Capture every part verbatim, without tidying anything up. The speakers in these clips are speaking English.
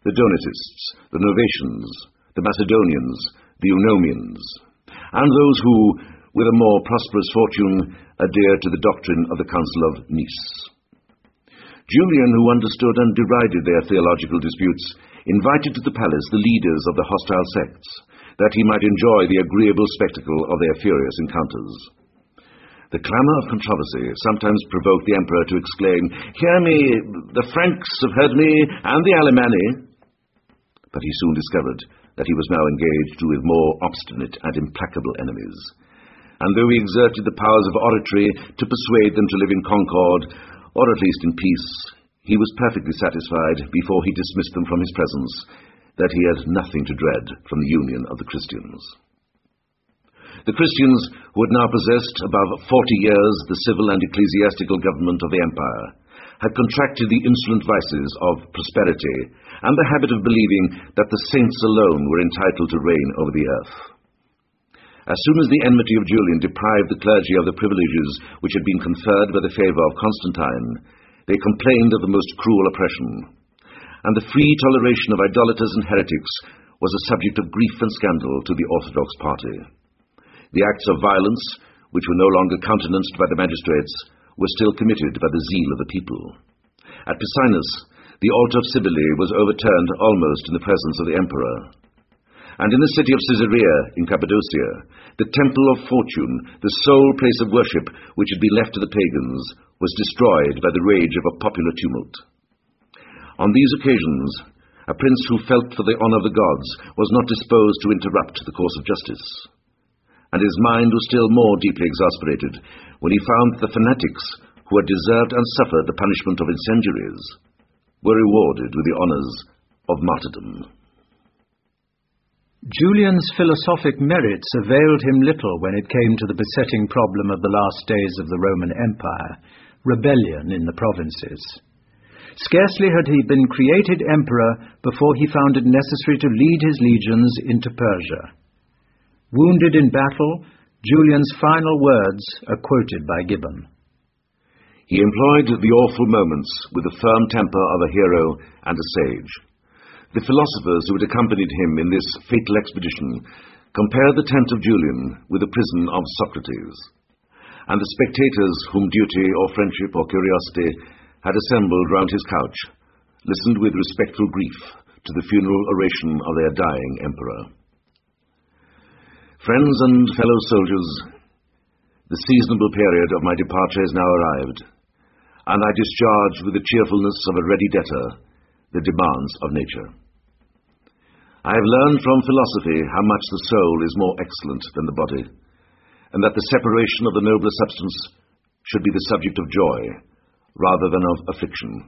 the Donatists, the Novatians, the Macedonians, the Eunomians, and those who, with a more prosperous fortune, adhered to the doctrine of the Council of Nice. Julian, who understood and derided their theological disputes, invited to the palace the leaders of the hostile sects, that he might enjoy the agreeable spectacle of their furious encounters. The clamour of controversy sometimes provoked the emperor to exclaim, "Hear me, the Franks have heard me, and the Alemanni." But he soon discovered that he was now engaged with more obstinate and implacable enemies, and though he exerted the powers of oratory to persuade them to live in concord, or at least in peace, he was perfectly satisfied, before he dismissed them from his presence, that he had nothing to dread from the union of the Christians. The Christians, who had now possessed above forty years the civil and ecclesiastical government of the empire, had contracted the insolent vices of prosperity and the habit of believing that the saints alone were entitled to reign over the earth. As soon as the enmity of Julian deprived the clergy of the privileges which had been conferred by the favour of Constantine, they complained of the most cruel oppression, and the free toleration of idolaters and heretics was a subject of grief and scandal to the orthodox party. The acts of violence, which were no longer countenanced by the magistrates, were still committed by the zeal of the people. At Picenus, the altar of Cybele was overturned almost in the presence of the emperor. And in the city of Caesarea, in Cappadocia, the temple of Fortune, the sole place of worship which had been left to the pagans, was destroyed by the rage of a popular tumult. On these occasions, a prince who felt for the honour of the gods was not disposed to interrupt the course of justice, and his mind was still more deeply exasperated when he found that the fanatics, who had deserved and suffered the punishment of incendiaries, were rewarded with the honours of martyrdom. Julian's philosophic merits availed him little when it came to the besetting problem of the last days of the Roman Empire, rebellion in the provinces. Scarcely had he been created emperor before he found it necessary to lead his legions into Persia. Wounded in battle, Julian's final words are quoted by Gibbon. He employed the awful moments with the firm temper of a hero and a sage. The philosophers who had accompanied him in this fatal expedition compared the tent of Julian with the prison of Socrates, and the spectators whom duty or friendship or curiosity had assembled round his couch listened with respectful grief to the funeral oration of their dying emperor. Friends and fellow soldiers, the seasonable period of my departure is now arrived, and I discharge with the cheerfulness of a ready debtor the demands of nature. I have learned from philosophy how much the soul is more excellent than the body, and that the separation of the nobler substance should be the subject of joy rather than of affliction.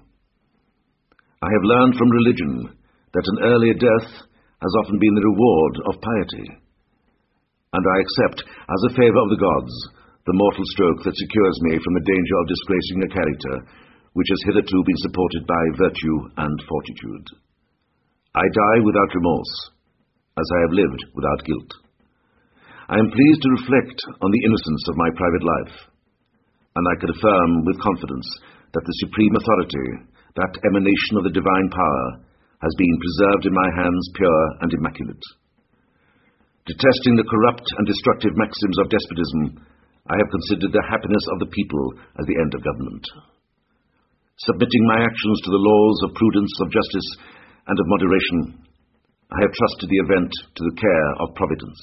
I have learned from religion that an early death has often been the reward of piety, and I accept, as a favour of the gods, the mortal stroke that secures me from the danger of disgracing a character which has hitherto been supported by virtue and fortitude. I die without remorse, as I have lived without guilt. I am pleased to reflect on the innocence of my private life, and I can affirm with confidence that the supreme authority, that emanation of the divine power, has been preserved in my hands pure and immaculate. Detesting the corrupt and destructive maxims of despotism, I have considered the happiness of the people as the end of government. Submitting my actions to the laws of prudence, of justice, and of moderation, I have trusted the event to the care of Providence.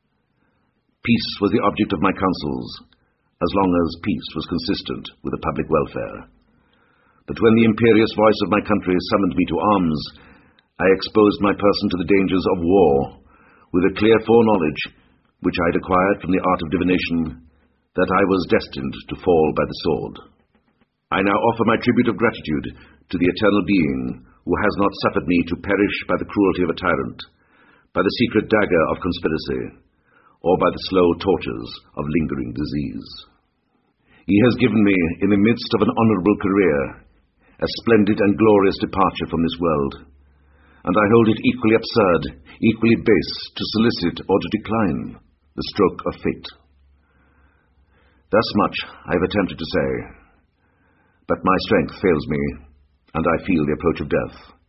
Peace was the object of my counsels, as long as peace was consistent with the public welfare. But when the imperious voice of my country summoned me to arms, I exposed my person to the dangers of war, with a clear foreknowledge, which I had acquired from the art of divination, that I was destined to fall by the sword. I now offer my tribute of gratitude to the eternal being, who has not suffered me to perish by the cruelty of a tyrant, by the secret dagger of conspiracy, or by the slow tortures of lingering disease. He has given me, in the midst of an honourable career, a splendid and glorious departure from this world, and I hold it equally absurd, equally base, to solicit or to decline the stroke of fate. Thus much I have attempted to say, but my strength fails me, and I feel the approach of death.